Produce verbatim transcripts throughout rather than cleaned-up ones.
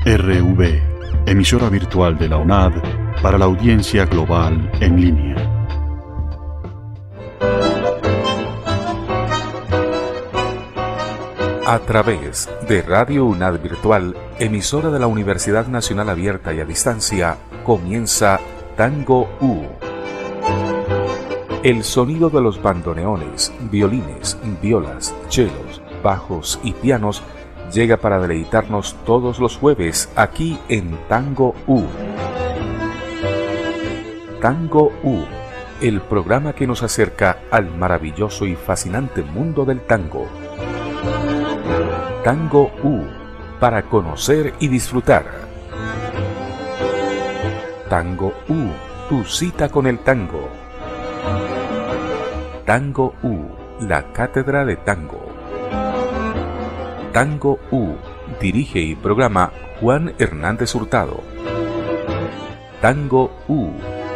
R V, emisora virtual de la U N A D para la audiencia global en línea. A través de Radio U N A D Virtual, emisora de la Universidad Nacional Abierta y a Distancia, comienza Tango U. El sonido de los bandoneones, violines, violas, chelos, bajos y pianos llega para deleitarnos todos los jueves aquí en Tango U. Tango U, el programa que nos acerca al maravilloso y fascinante mundo del tango. Tango U, para conocer y disfrutar. Tango U, tu cita con el tango. Tango U, la cátedra de tango. Tango U, dirige y programa Juan Hernández Hurtado. Tango U.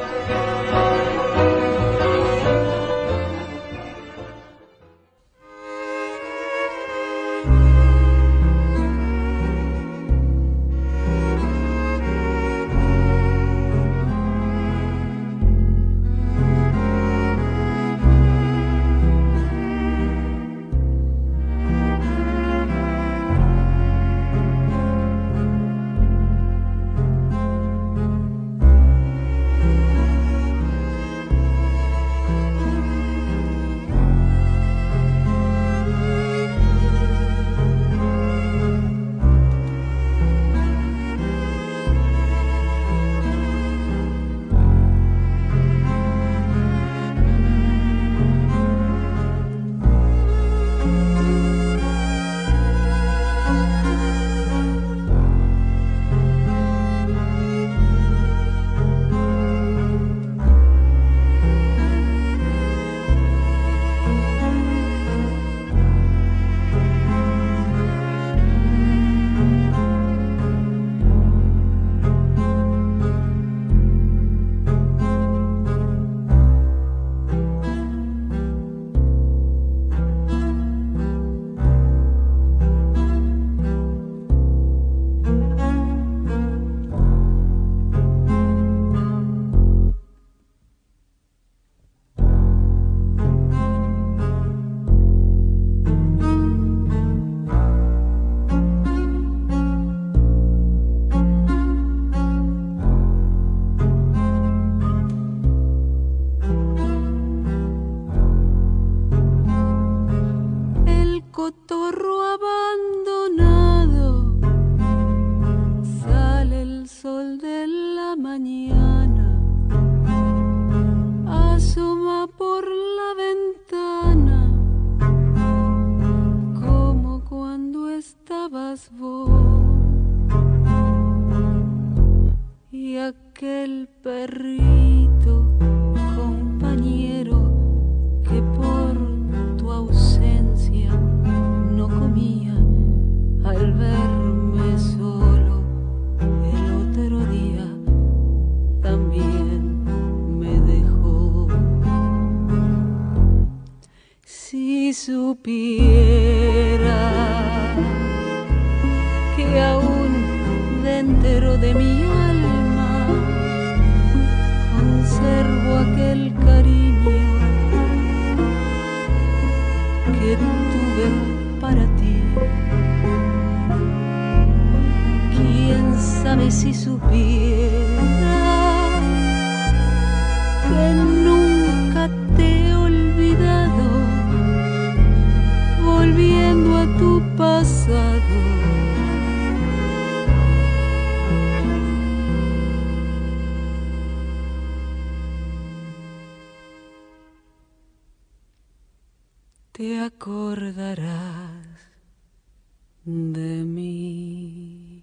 Te acordarás de mí.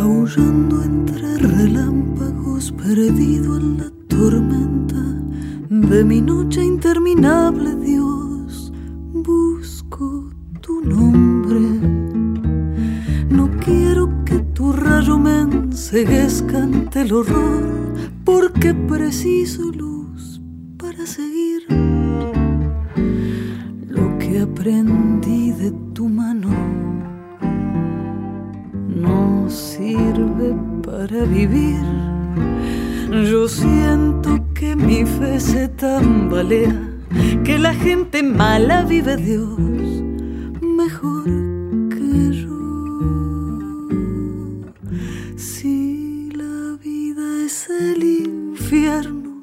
aullando entre relámpagos, perdido en la tormenta de mi noche interminable, Dios, busco tu nombre. No quiero que tu rayo me enceguezca ante el horror, porque preciso luz para seguir. Lo que aprendí de tu mano no sirve para vivir. Yo siento que mi fe se tambalea, que la gente mala vive Dios mejor que yo. Si la vida es el infierno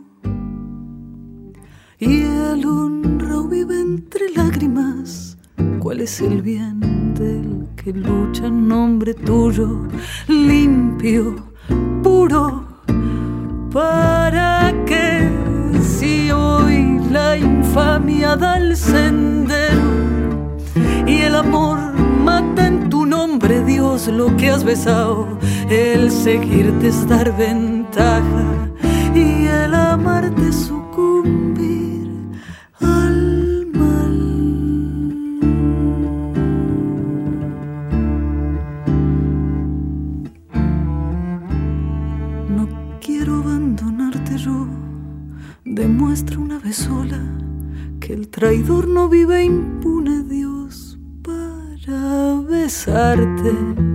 y el honro vive entre lágrimas, ¿cuál es el bien del que lucha en nombre tuyo, limpio, puro? ¿Para qué si hoy la infamia da el sendero y el amor mata en tu nombre, Dios, lo que has besado? El seguirte es dar ventaja y el amarte sucumbir al mal. No quiero abandonarte yo, demuestra una vez sola que el traidor no vive impune, Dios, para besarte.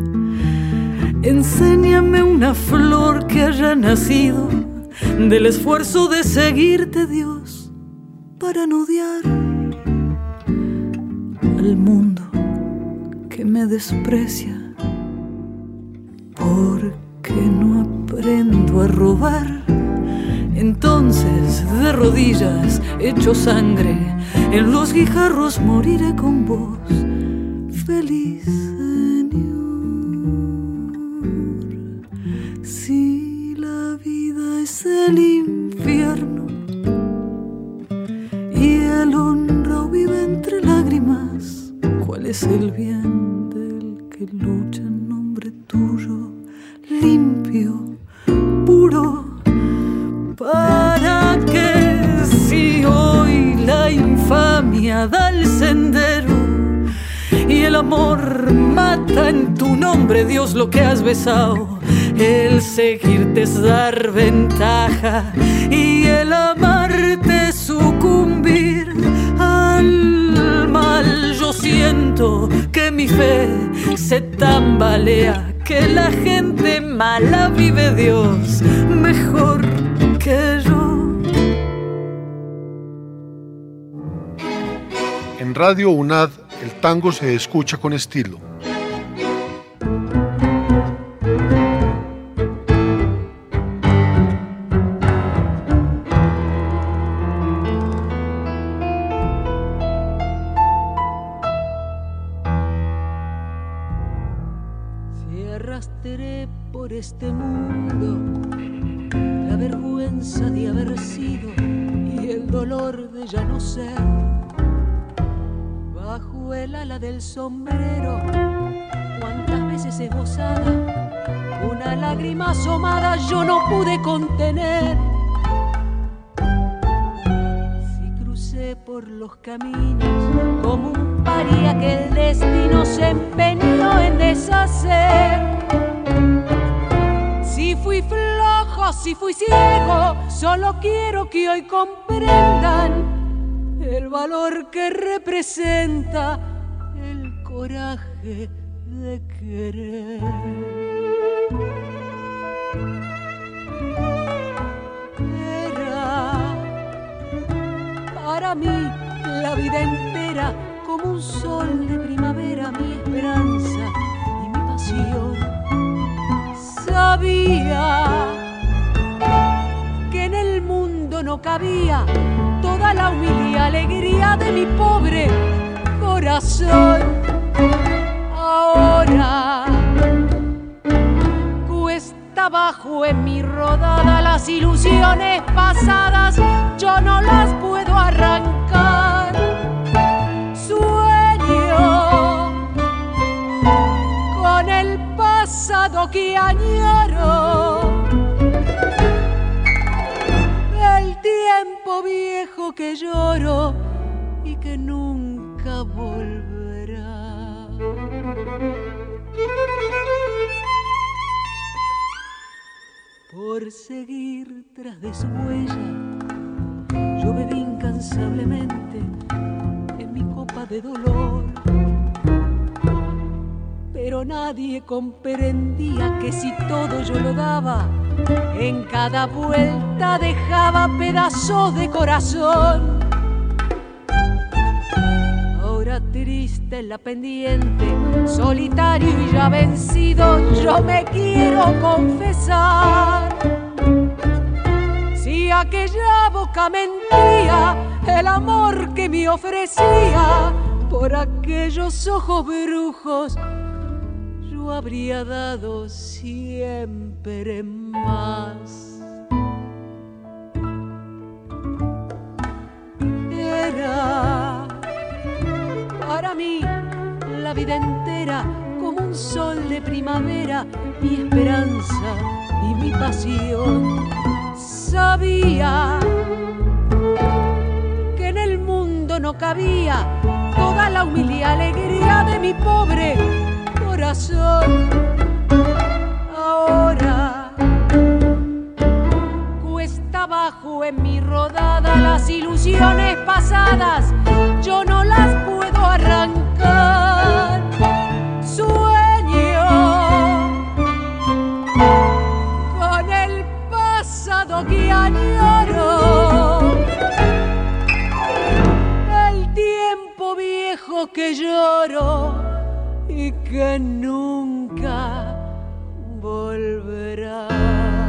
Enséñame una flor que haya nacido del esfuerzo de seguirte, Dios, para no odiar al mundo que me desprecia, porque no aprendo a robar. Entonces, de rodillas, hecho sangre, en los guijarros moriré con vos, feliz Señor. Si la vida es el infierno y el honro vive entre lágrimas, ¿cuál es el bien del que lucha en nombre tuyo, limpio, puro? ¿Para qué si hoy la infamia da el sendero y el amor mata en tu nombre, Dios, lo que has besado? El seguirte es dar ventaja y el amarte sucumbir al mal. Yo siento que mi fe se tambalea, que la gente mala vive Dios mejor que yo. En Radio UNAD, el tango se escucha con estilo. Si arrastré por este mundo la vergüenza de haber sido y el dolor de ya no ser, bajo el ala del sombrero, cuántas veces esbozada una lágrima asomada yo no pude contener. Si crucé por los caminos como un paria que el destino se empeñó en deshacer, si fui flojo, si fui ciego, solo quiero que hoy comprendan el valor que representa el coraje de querer. Era para mí la vida entera como un sol de primavera, mi esperanza y mi pasión. Sabía que en el mundo no cabía toda la humilde alegría de mi pobre corazón. Ahora cuesta abajo en mi rodada, las ilusiones pasadas yo no las puedo arrancar. Sueño con el pasado que añoro, el tiempo viejo que lloro y que nunca volverá. Por seguir tras de su huella, yo bebí incansablemente en mi copa de dolor. Pero nadie comprendía que si todo yo lo daba, en cada vuelta dejaba pedazos de corazón. Ahora triste en la pendiente, solitario y ya vencido, yo me quiero confesar. Si aquella boca mentía el amor que me ofrecía, por aquellos ojos brujos yo habría dado siempre más. Era para mí la vida entera como un sol de primavera, mi esperanza y mi pasión. Sabía que en el mundo no cabía toda la humilde alegría de mi pobre corazón. Ahora cuesta abajo en mi rodada las ilusiones pasadas, yo no las puedo arrancar. Sueño con el pasado que añoro, el tiempo viejo que lloro y que nunca volverá.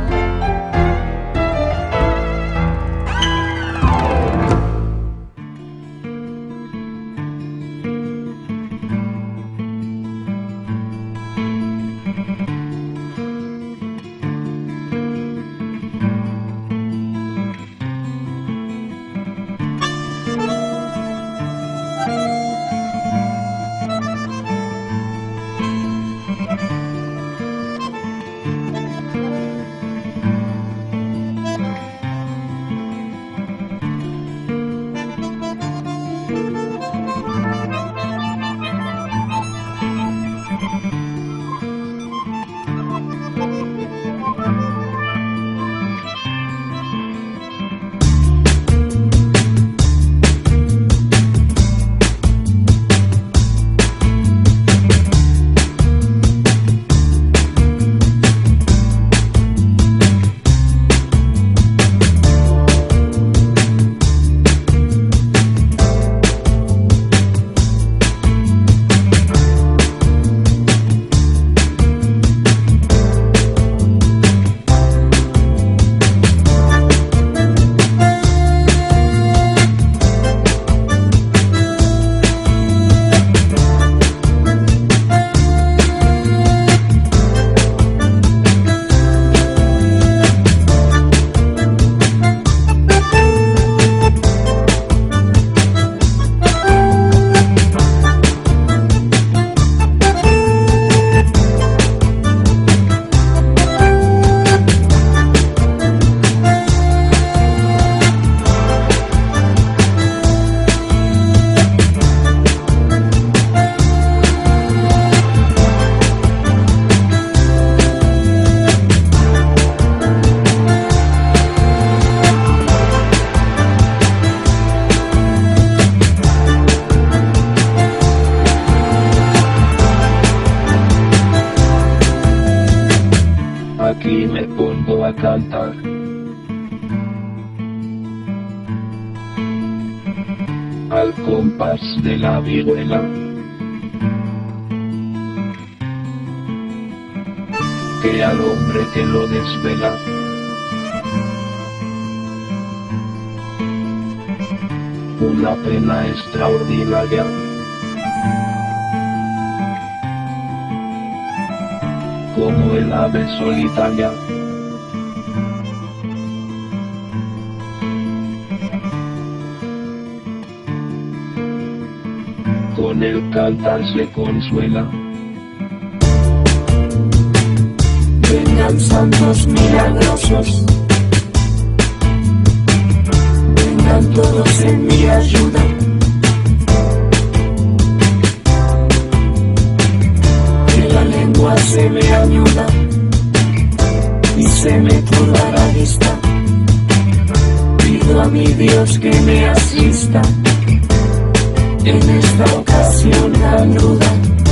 cantar. Al compás de la vihuela, que al hombre que lo desvela una pena extraordinaria. Como el ave solitaria, con el cantar se consuela. santos milagrosos, vengan todos en mi ayuda. Que la lengua se me añuda y se me turba la vista. Pido a mi Dios que me asista en esta ocasión tan ruda.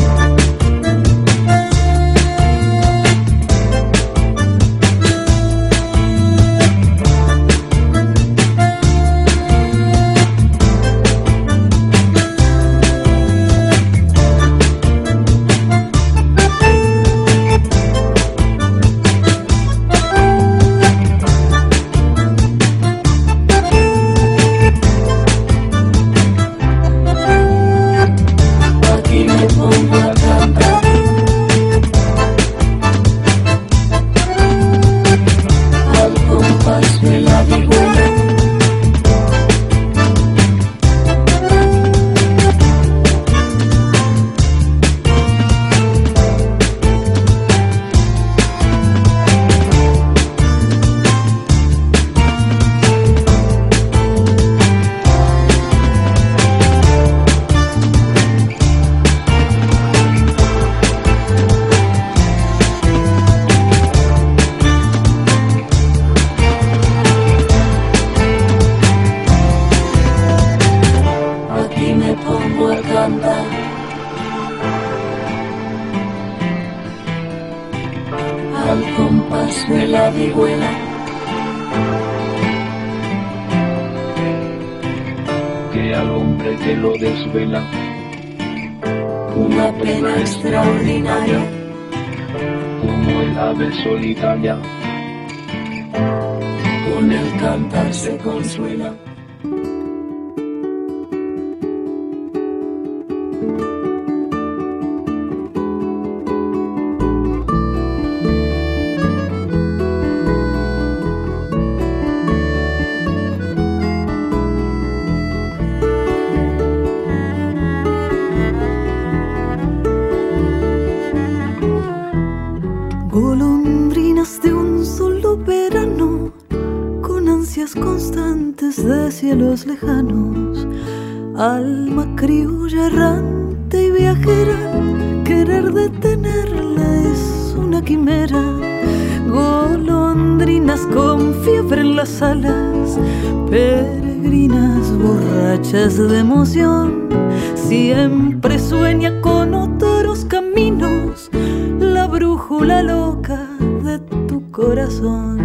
Solitaria, con el cantar se consuela. Cielos lejanos, alma criolla errante y viajera, querer detenerla es una quimera. Golondrinas con fiebre en las alas, peregrinas borrachas de emoción, siempre sueña con otros caminos, la brújula loca de tu corazón.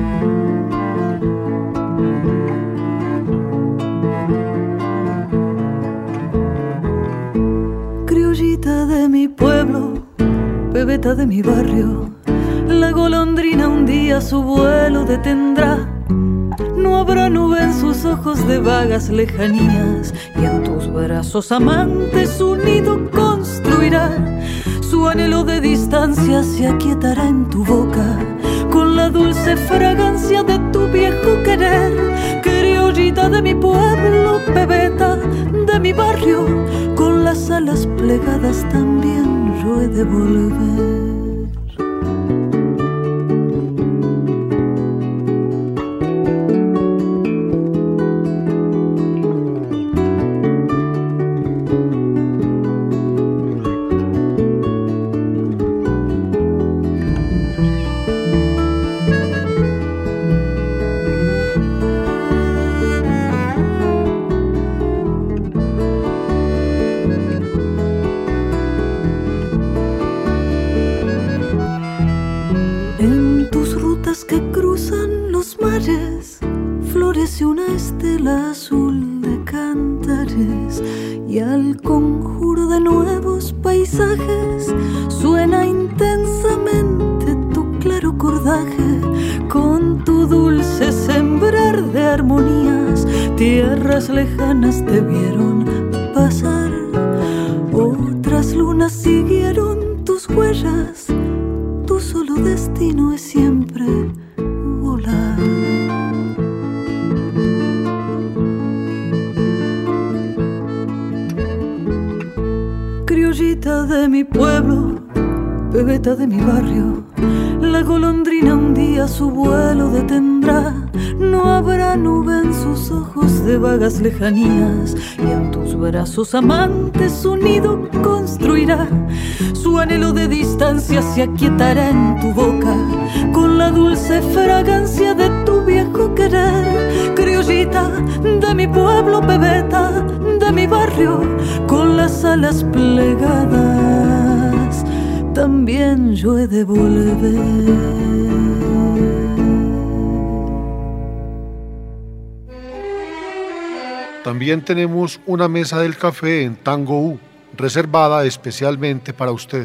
De mi pueblo, bebeta de mi barrio, la golondrina un día su vuelo detendrá. No habrá nube en sus ojos de vagas lejanías, y en tus brazos amantes su nido construirá. Su anhelo de distancia se aquietará en tu boca, con la dulce fragancia de tu viejo querer. Criollita de mi pueblo, bebeta de mi barrio, con las alas plegadas también yo he de volver. Florece una estela azul de cantares, y al conjuro de nuevos paisajes suena intensamente tu claro cordaje. Con tu dulce sembrar de armonías, tierras lejanas te vieron pasar, otras lunas siguieron tus huellas, tu solo destino es siempre volar. De mi pueblo, bebeta de mi barrio, la golondrina un día día su vuelo detendrá. No habrá nube en sus ojos de vagas lejanías, y en tus brazos amantes su nido construirá. Su anhelo de distancia se aquietará en tu boca con la dulce fragancia de tu viejo querer. Criollita de mi pueblo, bebeta de mi barrio, con las alas plegadas, también yo he de volver. También tenemos una mesa del café en Tango U, reservada especialmente para usted.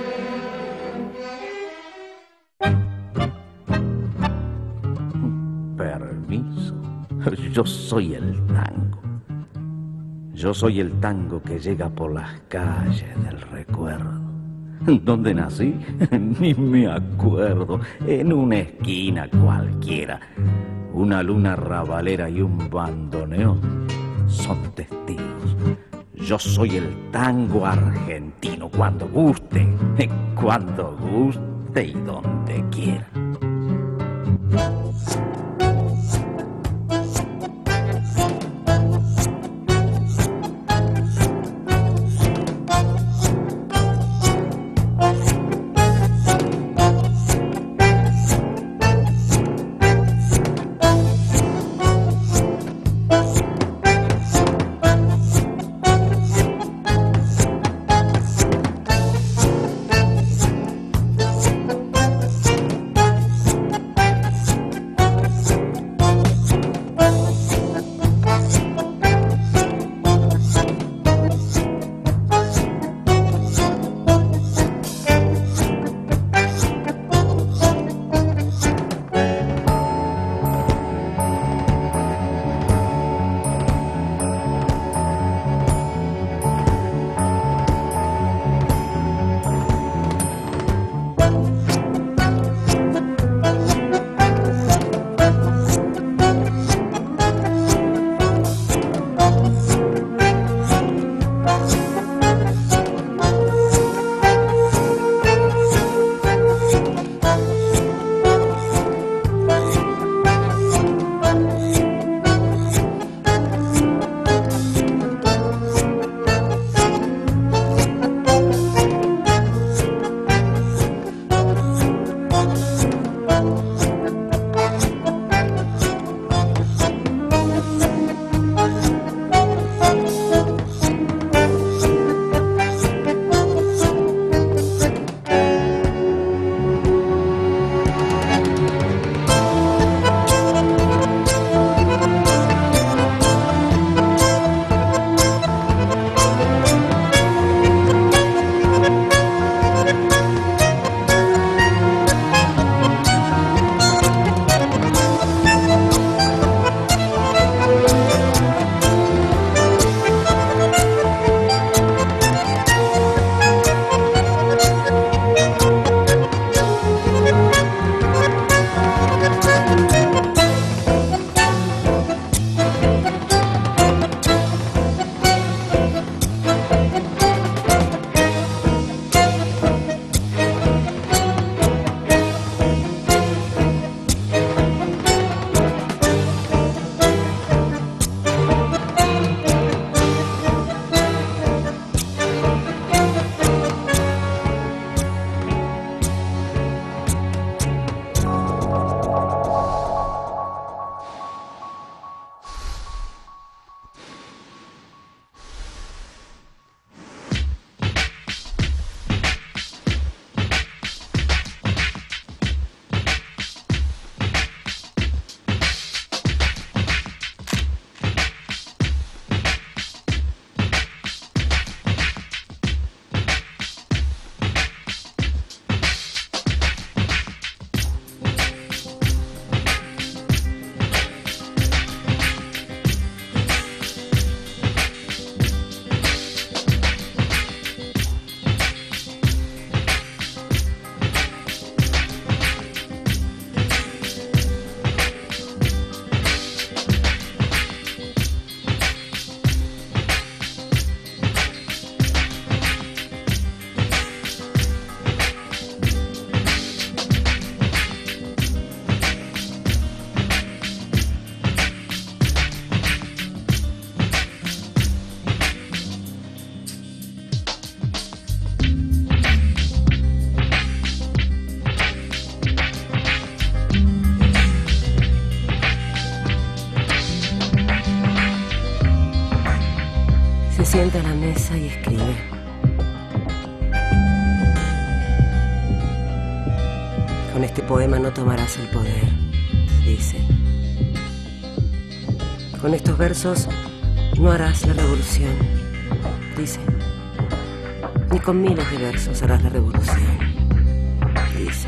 Permiso, yo soy el tango. Yo soy el tango que llega por las calles del recuerdo. ¿Dónde nací? Ni me acuerdo. En una esquina cualquiera. Una luna rabalera y un bandoneón son testigos. Yo soy el tango argentino, cuando guste, cuando guste y donde quiera. sienta a la mesa y escribe. Con este poema no tomarás el poder, dice. Con estos versos no harás la revolución, dice. Ni con miles de versos harás la revolución, dice.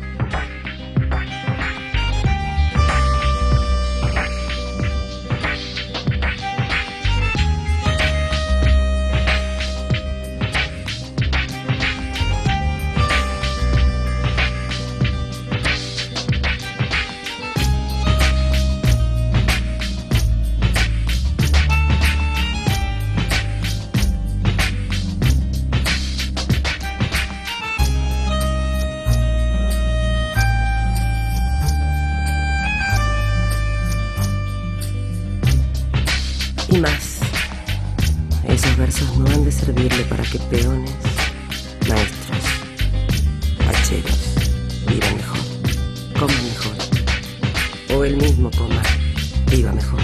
Y más, esos versos no han de servirle para que peones, maestros, hacheros vivan mejor, coman mejor, o él mismo coma, viva mejor.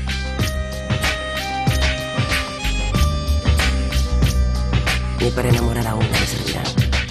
Ni para enamorar a uno le servirán.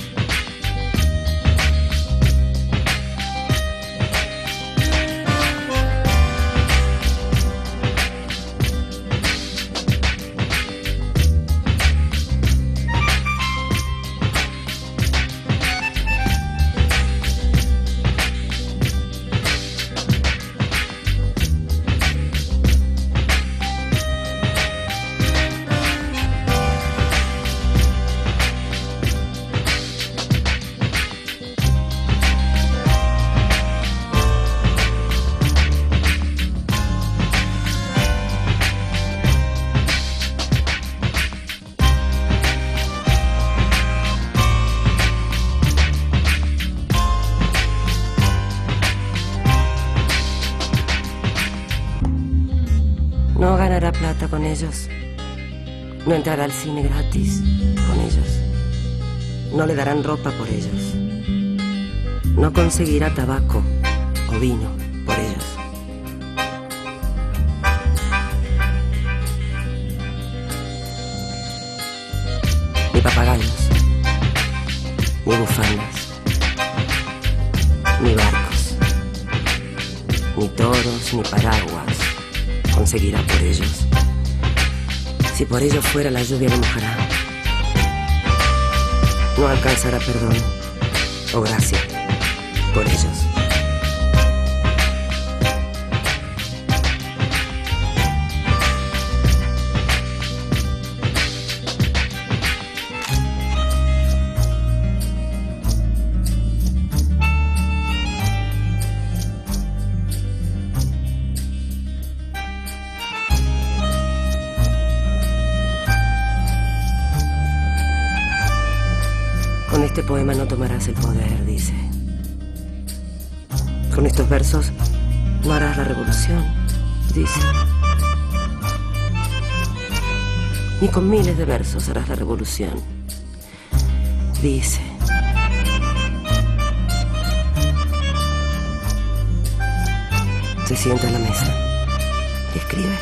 No ganará plata con ellos, no entrará al cine gratis con ellos, no le darán ropa por ellos, no conseguirá tabaco o vino por ellos. Ni papagayos, ni bufandas, ni barcos, ni toros, ni paraguas conseguirá por ellos. Si por ellos fuera, la lluvia le mojará. No alcanzará perdón o gracia por ellos. Con este poema no tomarás el poder, dice. Con estos versos no harás la revolución, dice. Ni con miles de versos harás la revolución, dice. Se sienta a la mesa y escribe.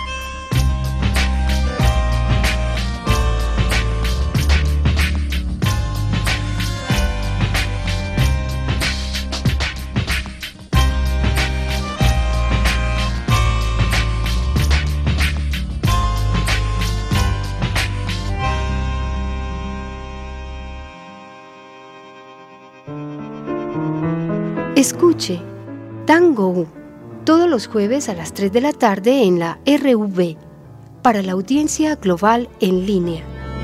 Escuche Tango U todos los jueves a las tres de la tarde en la R V para la audiencia global en línea.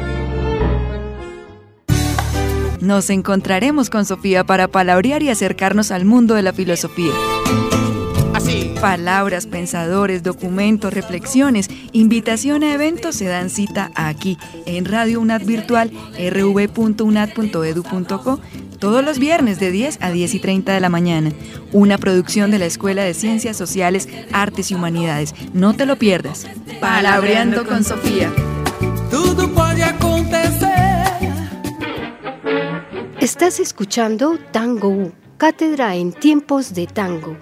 Nos encontraremos con Sofía para palabrear y acercarnos al mundo de la filosofía. Así. Palabras, pensadores, documentos, reflexiones, invitación a eventos se dan cita aquí en Radio UNAD Virtual r v punto unad punto edu punto co todos los viernes de diez a diez y treinta de la mañana. Una producción de la Escuela de Ciencias Sociales, Artes y Humanidades. No te lo pierdas. Palabreando con Sofía. Todo puede acontecer. Estás escuchando Tango U, cátedra en tiempos de tango.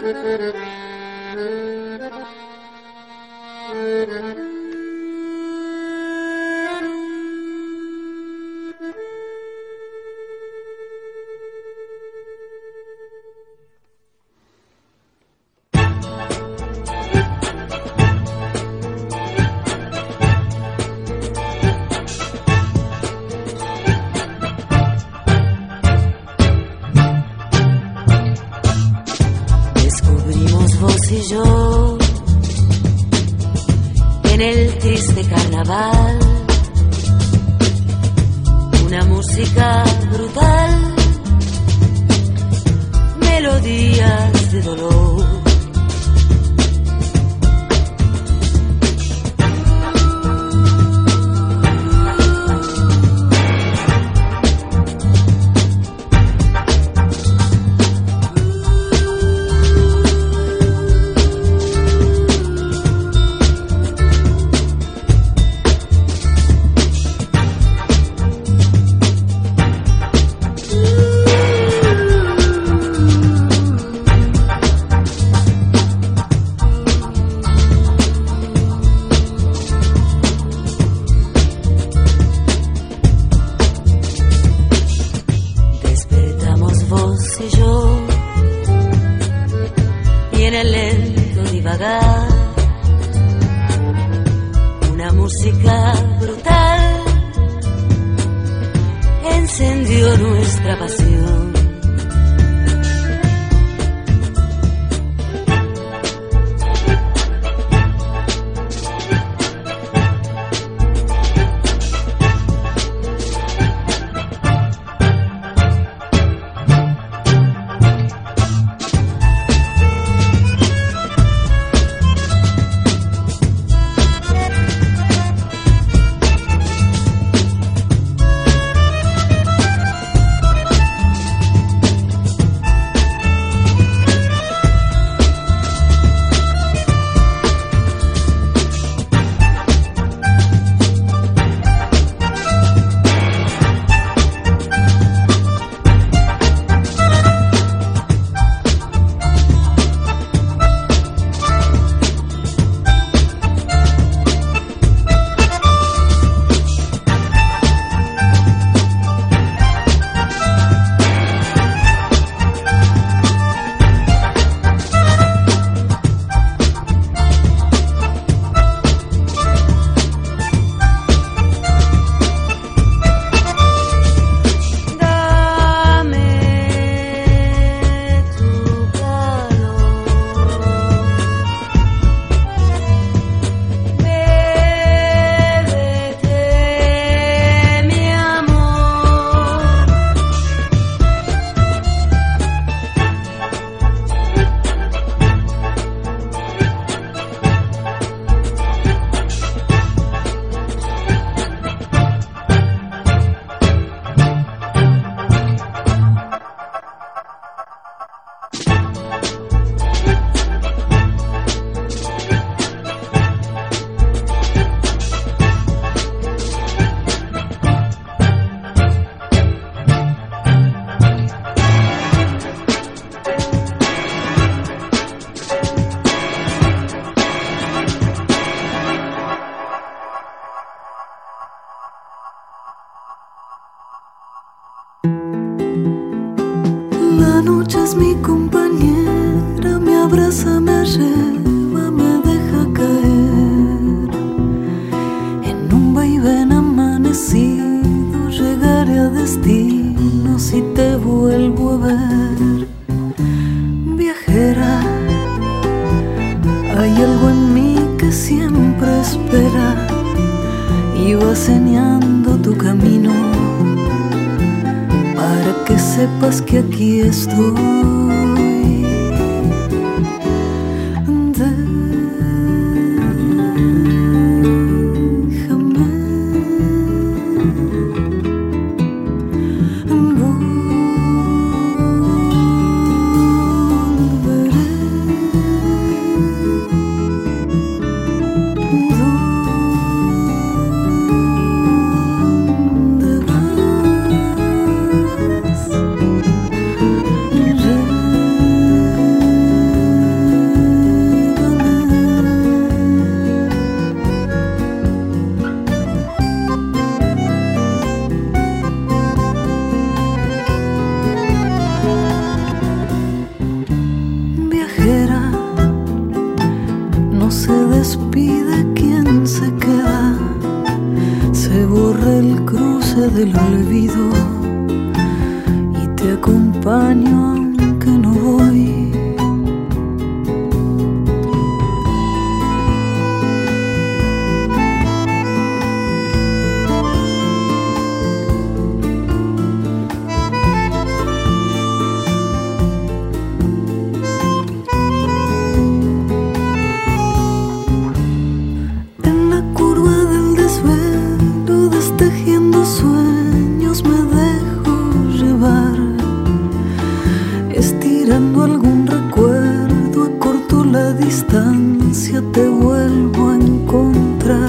Yo en el triste carnaval una música brutal, melodías de dolor. La noche es mi compañera, me abraza, me lleva, me deja caer. En un vaivén amanecido llegaré a destino si te vuelvo a ver. Viajera, hay algo en mí que siempre espera y va señalando tu camino, para que sepas que aquí estoy. Déjame acompaño aunque no voy. Estirando algún recuerdo, acorto la distancia, te vuelvo a encontrar.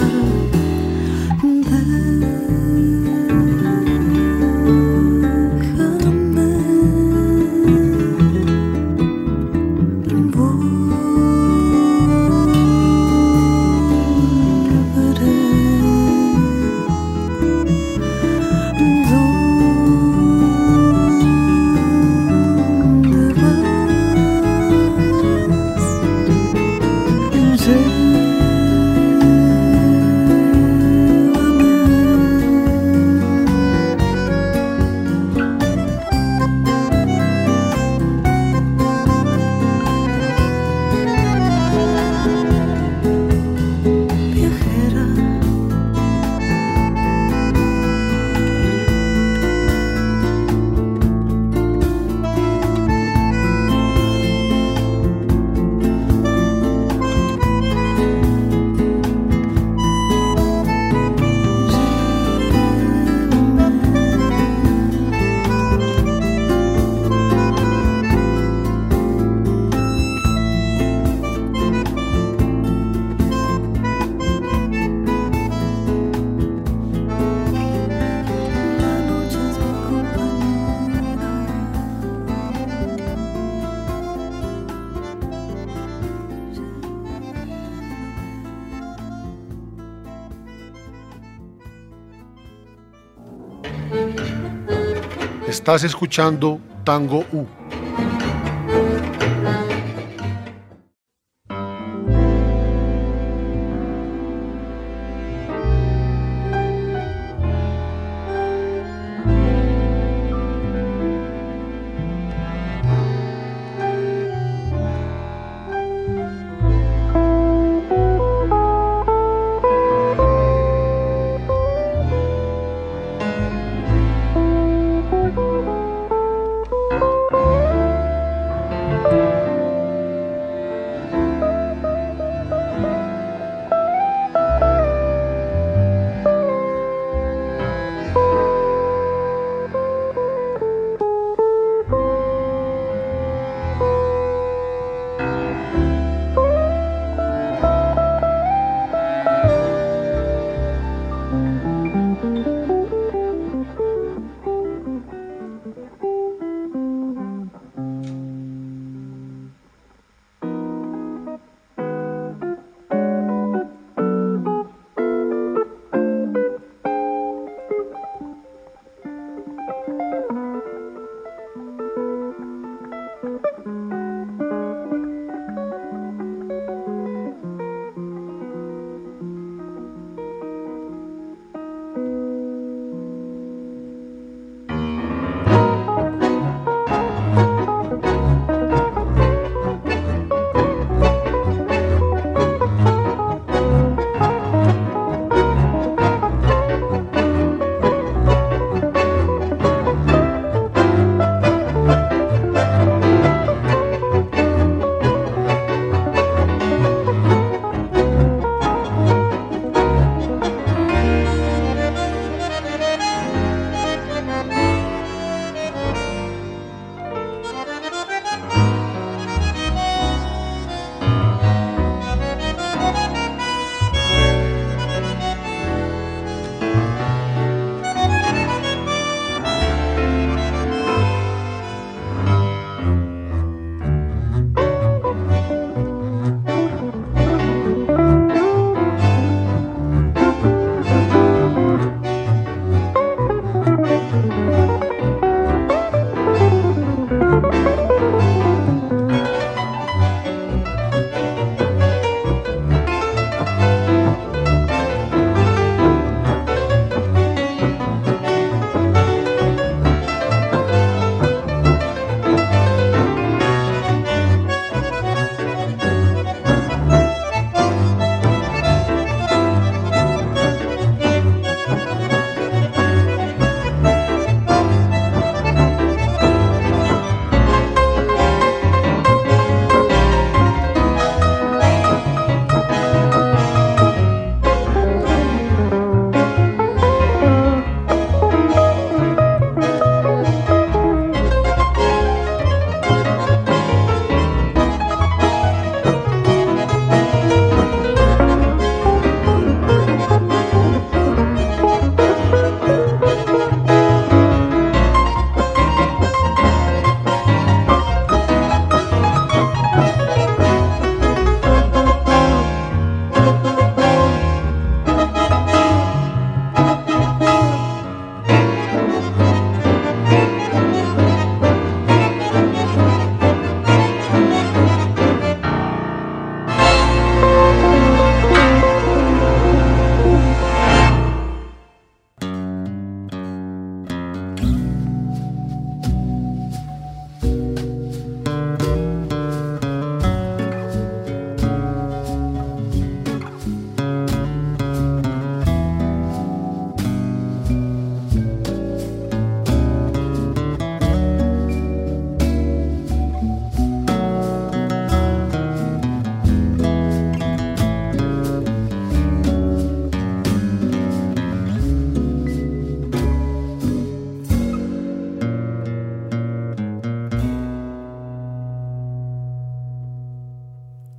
Estás escuchando Tango U.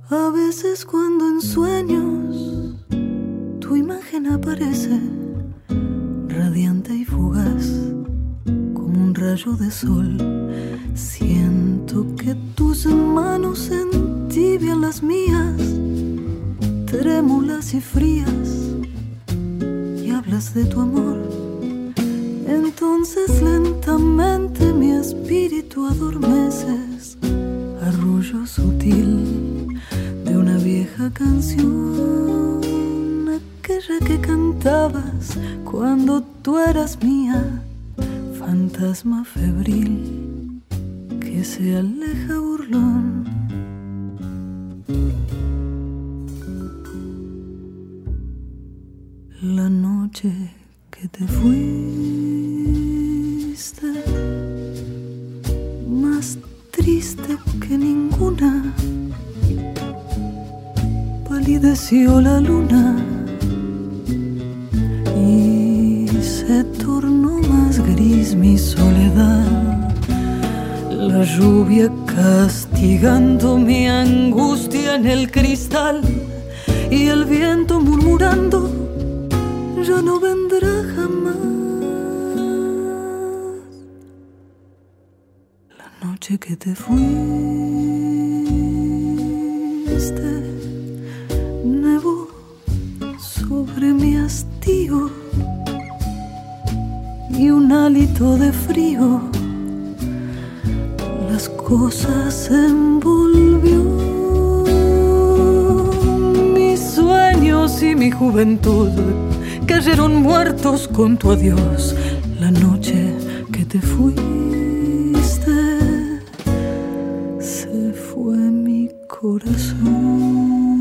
A veces cuando en sueños tu imagen aparece, radiante y fugaz, como un rayo de sol, siento que tus manos entibian las mías, trémulas y frías, y hablas de tu amor. Entonces lentamente mi espíritu adormeces, arrullo sutil de una vieja canción, aquella que cantabas cuando tú eras mía, fantasma febril que se aleja burlón. La noche que te fuiste, más triste que ninguna, palideció la luna y se tornó más gris mi soledad. La lluvia castigando mi angustia en el cristal y el viento murmurando ya no vendrá jamás. La noche que te fuiste, nevó sobre mi hastío y un hálito de frío las cosas envolvió. Mis sueños y mi juventud cayeron muertos con tu adiós. La noche que te fuiste, se fue mi corazón.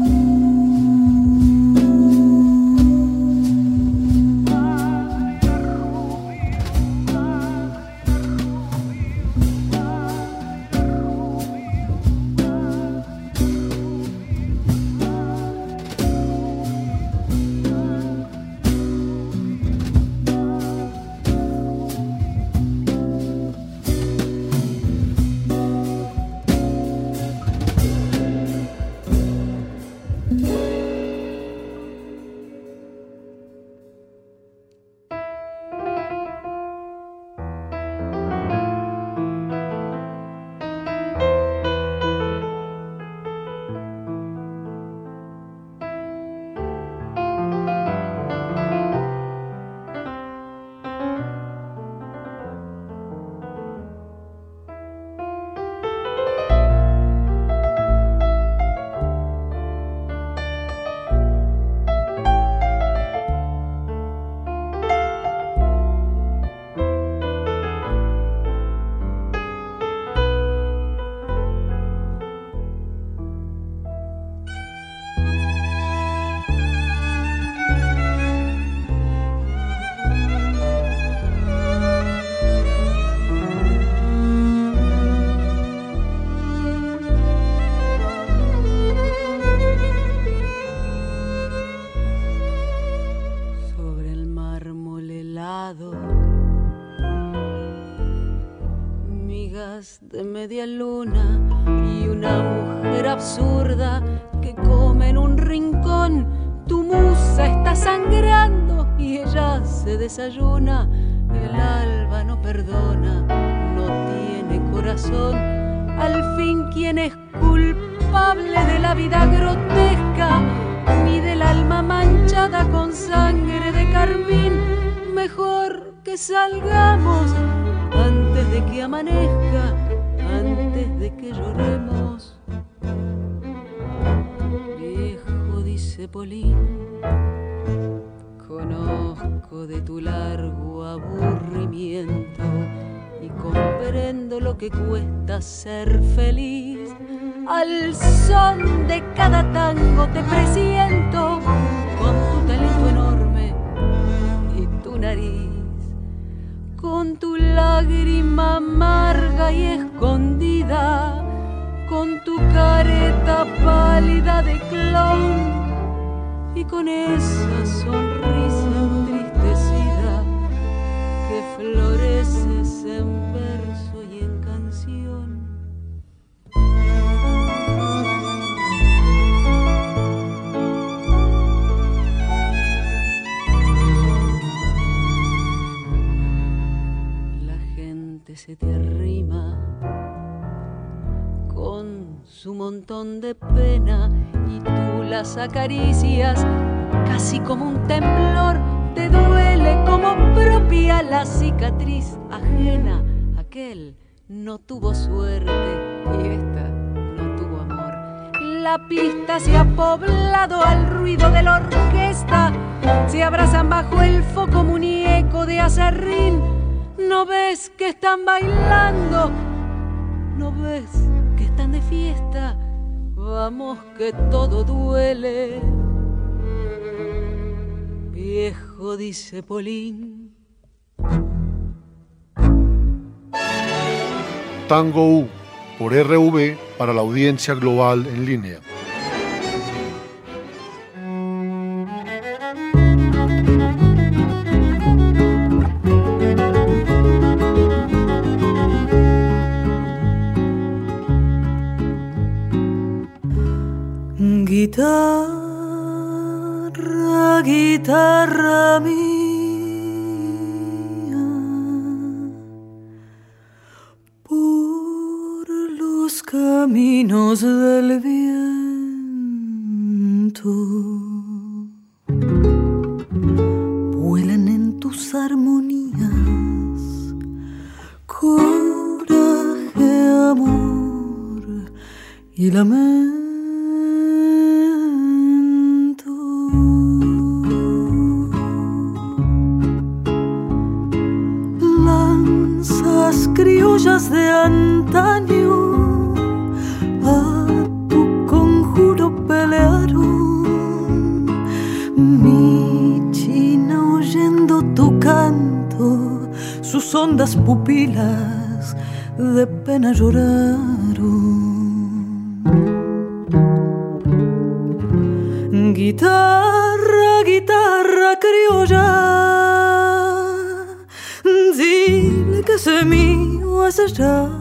De media luna y una mujer absurda que come en un rincón. Tu musa está sangrando y ella se desayuna. El alba no perdona, no tiene corazón. Al fin, ¿quién es culpable de la vida grotesca? Ni del alma manchada con sangre de carmín. Mejor que salgamos antes de que amanezca, antes de que lloremos. Viejo, dice Polín, conozco de tu largo aburrimiento y comprendo lo que cuesta ser feliz. Al son de cada tango te presiento, con tu talento enorme y tu nariz, con tu lágrima amarga y escondida, con tu careta pálida de clown y con esa sonrisa entristecida que floreces en verso y en canción. su montón de pena y tú las acaricias casi como un temblor. Te duele como propia la cicatriz ajena. Aquel no tuvo suerte y esta no tuvo amor. La pista se ha poblado al ruido de la orquesta. Se abrazan bajo el foco muñeco de acerrín. ¿No ves que están bailando? ¿No ves que están de fiesta? Vamos que todo duele. Viejo, dice Polín. Tango U, por R V, para la audiencia global en línea. Guitarra, guitarra mía, por los caminos del viento vuelan en tus armonías, coraje, amor y lamento. Criollas de antaño a tu conjuro pelearon, mi china oyendo tu canto, sus hondas pupilas de pena lloraron. Guitarra, guitarra criolla, dile que se mío hace llanto.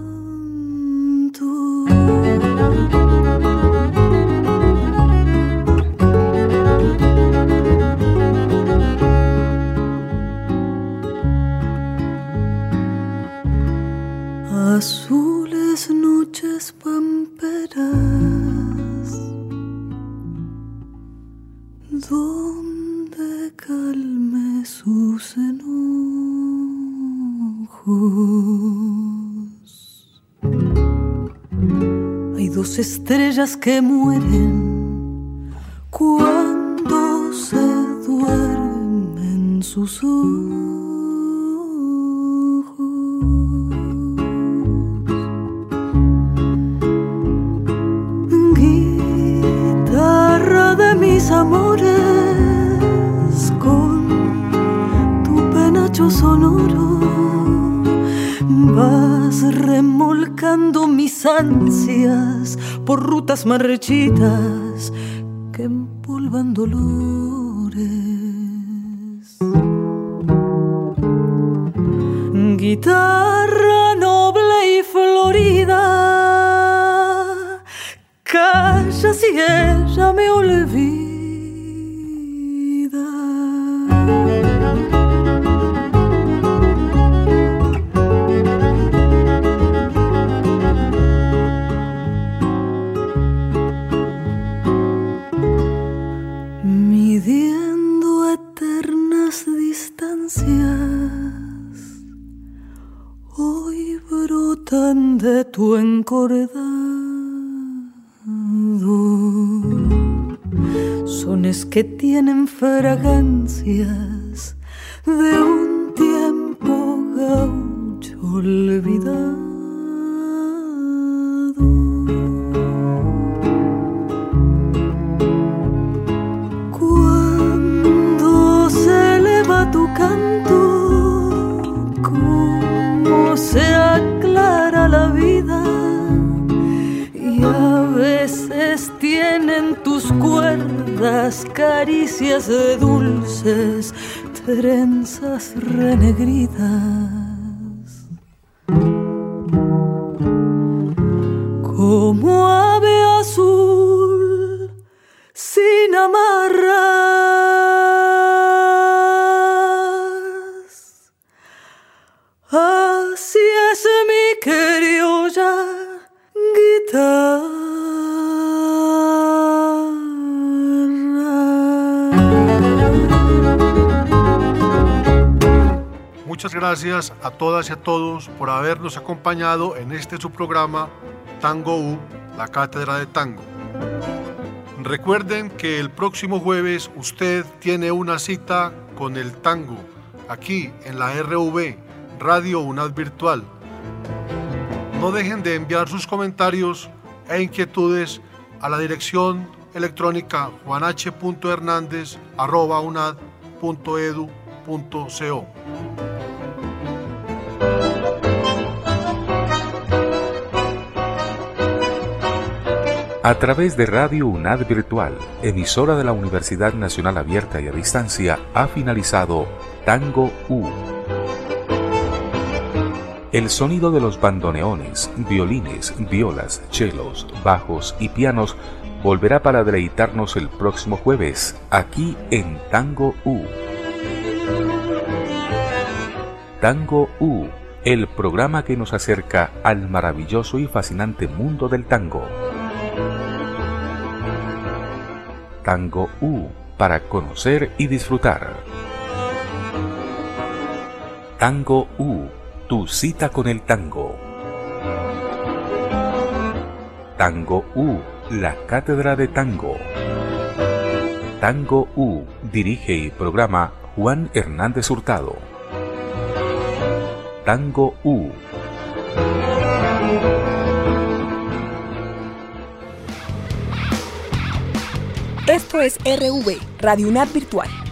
Azules noches pamperas, donde calme sus enojos. Hay dos estrellas que mueren cuando se duermen sus ojos. Guitarra de mis amores, con tu penacho sonoro vas remolcando mis ansias por rutas marchitas que empolvan dolores. Guitarra noble y florida, calla si ella me olvida. Midiendo eternas distancias, hoy brotan de tu encordado sones que tienen fragancias de un tiempo gaucho olvidado. Cuando se eleva tu canto, cómo se aclara la vida, y a veces tienen tus cuerdas caricias de dulces trenzas renegridas. Como ave azul sin amarras, así es mi criolla guitarra. Muchas gracias a todas y a todos por habernos acompañado en este su programa Tango U, la Cátedra de Tango. Recuerden que el próximo jueves usted tiene una cita con el tango aquí en la R V, Radio UNAD Virtual. No dejen de enviar sus comentarios e inquietudes a la dirección electrónica juanh punto hernandez arroba unad punto edu punto co. A través de Radio UNAD Virtual, emisora de la Universidad Nacional Abierta y a Distancia, ha finalizado Tango U. El sonido de los bandoneones, violines, violas, chelos, bajos y pianos volverá para deleitarnos el próximo jueves, aquí en Tango U. Tango U, el programa que nos acerca al maravilloso y fascinante mundo del tango. Tango U, para conocer y disfrutar. Tango U, tu cita con el tango. Tango U, la Cátedra de Tango. Tango U, dirige y programa Juan Hernández Hurtado. Tango U. Esto es R V, Radio UNAD Virtual.